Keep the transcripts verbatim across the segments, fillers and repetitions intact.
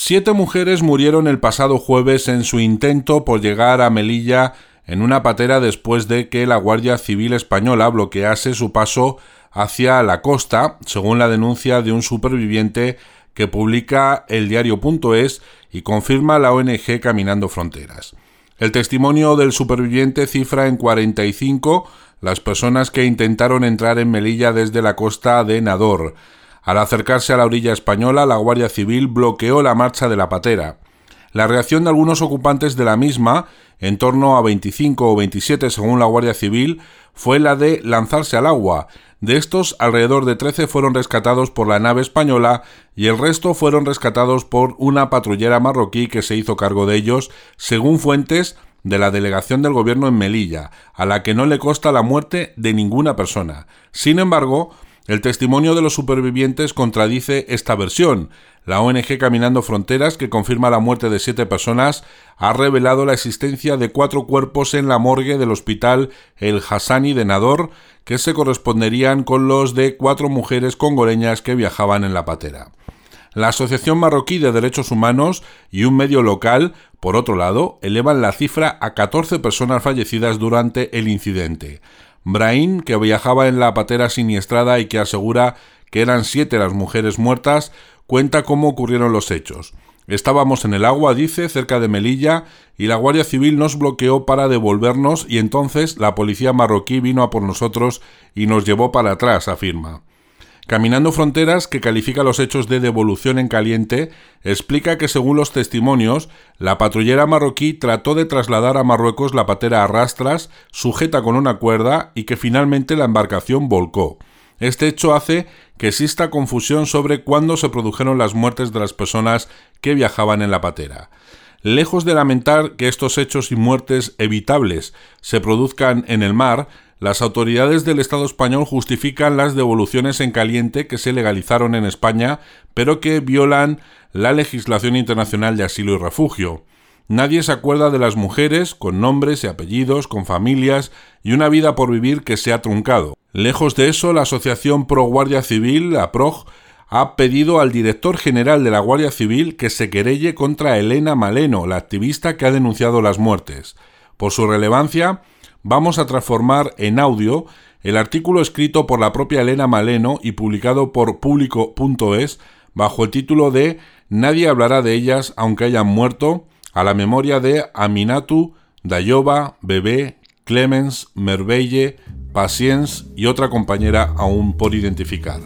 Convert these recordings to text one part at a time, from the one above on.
Siete mujeres murieron el pasado jueves en su intento por llegar a Melilla en una patera después de que la Guardia Civil española bloquease su paso hacia la costa, según la denuncia de un superviviente que publica el diario punto es y confirma la O N G Caminando Fronteras. El testimonio del superviviente cifra en cuarenta y cinco las personas que intentaron entrar en Melilla desde la costa de Nador. Al acercarse a la orilla española, la Guardia Civil bloqueó la marcha de la patera. La reacción de algunos ocupantes de la misma, en torno a veinticinco o veintisiete según la Guardia Civil, fue la de lanzarse al agua. De estos, alrededor de trece fueron rescatados por la nave española y el resto fueron rescatados por una patrullera marroquí que se hizo cargo de ellos, según fuentes de la delegación del gobierno en Melilla, a la que no le consta la muerte de ninguna persona. Sin embargo, el testimonio de los supervivientes contradice esta versión. La O N G Caminando Fronteras, que confirma la muerte de siete personas, ha revelado la existencia de cuatro cuerpos en la morgue del hospital El Hassani de Nador, que se corresponderían con los de cuatro mujeres congoleñas que viajaban en la patera. La Asociación Marroquí de Derechos Humanos y un medio local, por otro lado, elevan la cifra a catorce personas fallecidas durante el incidente. Brahim, que viajaba en la patera siniestrada y que asegura que eran siete las mujeres muertas, cuenta cómo ocurrieron los hechos. Estábamos en el agua, dice, cerca de Melilla, y la Guardia Civil nos bloqueó para devolvernos y entonces la policía marroquí vino a por nosotros y nos llevó para atrás, afirma. Caminando Fronteras, que califica los hechos de devolución en caliente, explica que según los testimonios, la patrullera marroquí trató de trasladar a Marruecos la patera a rastras, sujeta con una cuerda, y que finalmente la embarcación volcó. Este hecho hace que exista confusión sobre cuándo se produjeron las muertes de las personas que viajaban en la patera. Lejos de lamentar que estos hechos y muertes evitables se produzcan en el mar, las autoridades del Estado español justifican las devoluciones en caliente que se legalizaron en España, pero que violan la legislación internacional de asilo y refugio. Nadie se acuerda de las mujeres, con nombres y apellidos, con familias y una vida por vivir que se ha truncado. Lejos de eso, la Asociación Pro Guardia Civil, la P R O G, ha pedido al director general de la Guardia Civil que se querelle contra Elena Maleno, la activista que ha denunciado las muertes. Por su relevancia, vamos a transformar en audio el artículo escrito por la propia Elena Maleno y publicado por público punto es bajo el título de «Nadie hablará de ellas aunque hayan muerto», a la memoria de Aminatu, Dayoba, Bebé, Clemens, Merveille, Patience y otra compañera aún por identificar.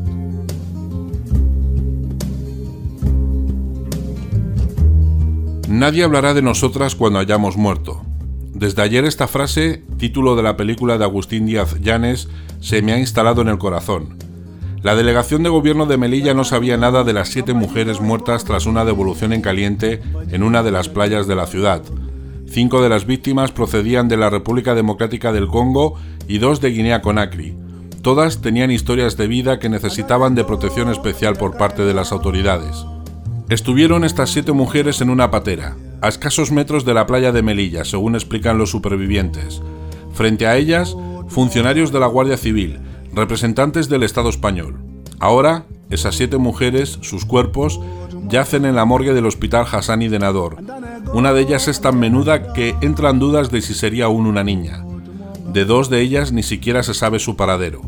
Nadie hablará de nosotras cuando hayamos muerto. Desde ayer esta frase, título de la película de Agustín Díaz Llanes, se me ha instalado en el corazón. La delegación de gobierno de Melilla no sabía nada de las siete mujeres muertas tras una devolución en caliente en una de las playas de la ciudad. Cinco de las víctimas procedían de la República Democrática del Congo y dos de Guinea-Conakry. Todas tenían historias de vida que necesitaban de protección especial por parte de las autoridades. Estuvieron estas siete mujeres en una patera, a escasos metros de la playa de Melilla, según explican los supervivientes. Frente a ellas, funcionarios de la Guardia Civil, representantes del Estado español. Ahora, esas siete mujeres, sus cuerpos, yacen en la morgue del Hospital Hassani de Nador. Una de ellas es tan menuda que entran dudas de si sería aún una niña. De dos de ellas ni siquiera se sabe su paradero.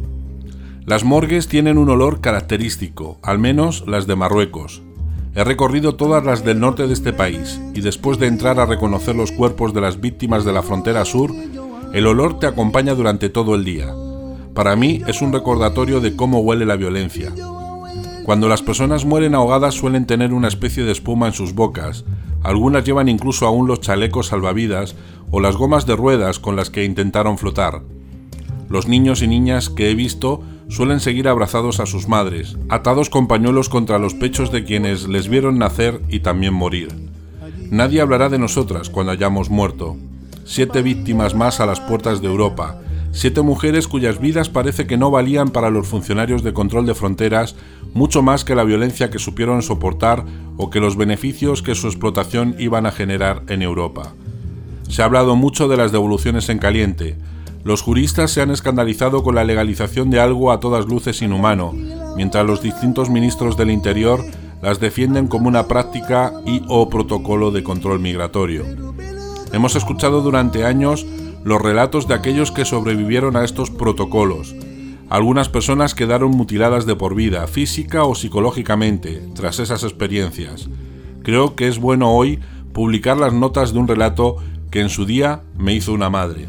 Las morgues tienen un olor característico, al menos las de Marruecos. He recorrido todas las del norte de este país y después de entrar a reconocer los cuerpos de las víctimas de la frontera sur, el olor te acompaña durante todo el día. Para mí es un recordatorio de cómo huele la violencia. Cuando las personas mueren ahogadas suelen tener una especie de espuma en sus bocas. Algunas llevan incluso aún los chalecos salvavidas o las gomas de ruedas con las que intentaron flotar. Los niños y niñas que he visto suelen seguir abrazados a sus madres, atados con pañuelos contra los pechos de quienes les vieron nacer y también morir. Nadie hablará de nosotras cuando hayamos muerto. Siete víctimas más a las puertas de Europa. Siete mujeres cuyas vidas parece que no valían para los funcionarios de control de fronteras mucho más que la violencia que supieron soportar o que los beneficios que su explotación iban a generar en Europa. Se ha hablado mucho de las devoluciones en caliente. Los juristas se han escandalizado con la legalización de algo a todas luces inhumano, mientras los distintos ministros del Interior las defienden como una práctica y o protocolo de control migratorio. Hemos escuchado durante años los relatos de aquellos que sobrevivieron a estos protocolos. Algunas personas quedaron mutiladas de por vida, física o psicológicamente, tras esas experiencias. Creo que es bueno hoy publicar las notas de un relato que en su día me hizo una madre.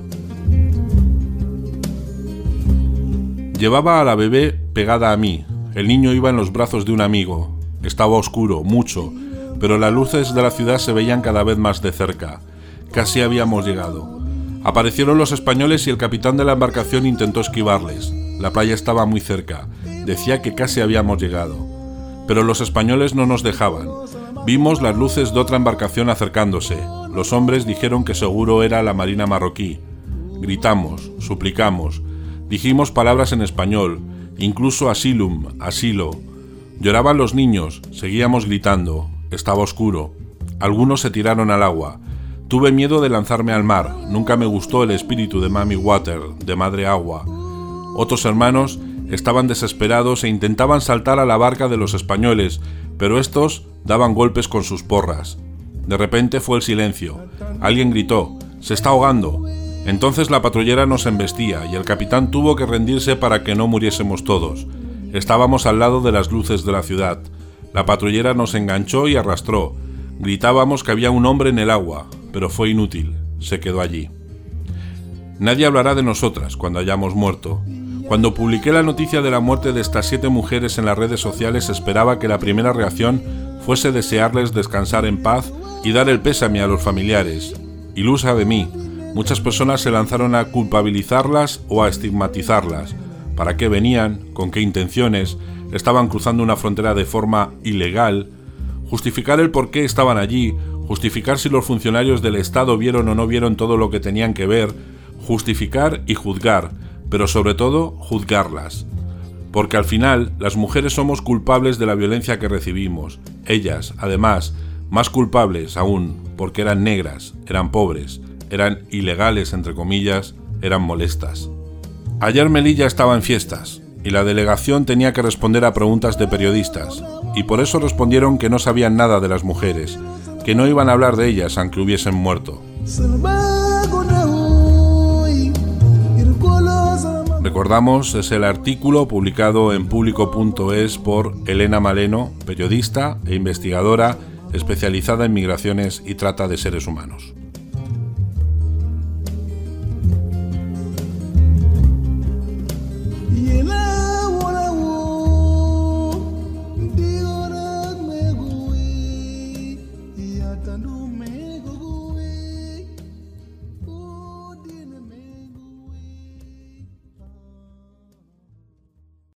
Llevaba a la bebé pegada a mí. El niño iba en los brazos de un amigo. Estaba oscuro, mucho, pero las luces de la ciudad se veían cada vez más de cerca. Casi habíamos llegado. Aparecieron los españoles y el capitán de la embarcación intentó esquivarles. La playa estaba muy cerca. Decía que casi habíamos llegado. Pero los españoles no nos dejaban. Vimos las luces de otra embarcación acercándose. Los hombres dijeron que seguro era la marina marroquí. Gritamos, suplicamos. Dijimos palabras en español, incluso asilum, asilo. Lloraban los niños, seguíamos gritando. Estaba oscuro. Algunos se tiraron al agua. Tuve miedo de lanzarme al mar. Nunca me gustó el espíritu de Mami Water, de Madre Agua. Otros hermanos estaban desesperados e intentaban saltar a la barca de los españoles, pero estos daban golpes con sus porras. De repente fue el silencio. Alguien gritó: «¡Se está ahogando!». Entonces la patrullera nos embestía y el capitán tuvo que rendirse para que no muriésemos todos. Estábamos al lado de las luces de la ciudad. La patrullera nos enganchó y arrastró. Gritábamos que había un hombre en el agua, pero fue inútil. Se quedó allí. Nadie hablará de nosotras cuando hayamos muerto. Cuando publiqué la noticia de la muerte de estas siete mujeres en las redes sociales, esperaba que la primera reacción fuese desearles descansar en paz y dar el pésame a los familiares. Ilusa de mí, muchas personas se lanzaron a culpabilizarlas o a estigmatizarlas. ¿Para qué venían? ¿Con qué intenciones? ¿Estaban cruzando una frontera de forma ilegal? Justificar el por qué estaban allí, justificar si los funcionarios del Estado vieron o no vieron todo lo que tenían que ver, justificar y juzgar, pero sobre todo juzgarlas. Porque al final las mujeres somos culpables de la violencia que recibimos. Ellas, además, más culpables aún, porque eran negras, eran pobres, eran ilegales, entre comillas, eran molestas. Ayer Melilla estaba en fiestas, y la delegación tenía que responder a preguntas de periodistas, y por eso respondieron que no sabían nada de las mujeres, que no iban a hablar de ellas aunque hubiesen muerto. Recordamos, es el artículo publicado en público punto es por Elena Maleno, periodista e investigadora especializada en migraciones y trata de seres humanos. Me